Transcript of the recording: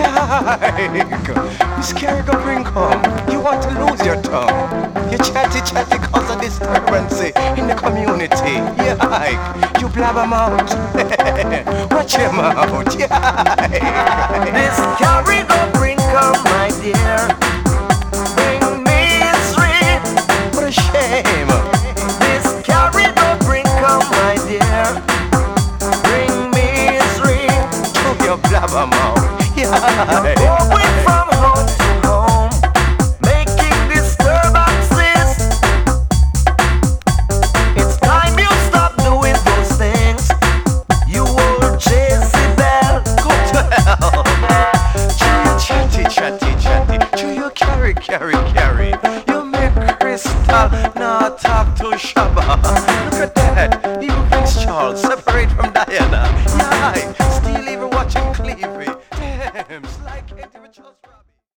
Yike, Miss Carrie go bring come. You want to lose your tongue. You chatty cause of disturbance in the community. Yike, you blabber mouth. Watch your mouth. Yike. Miss Carrie go bring come, my dear. Bring misery. What a shame. Miss Carrie go bring come, my dear. Bring misery. To your blabber mouth. Yike. Going from home to home, making disturbances. It's time you stop doing those things. You old Jezebel. Go to hell. Chew your chatty. Chew your carry. You make Crystal not talk to Shabba. Look at that. Even Prince Charles separate from Diana. Yeah, still even watching Clevery. Damn, it's like individuals.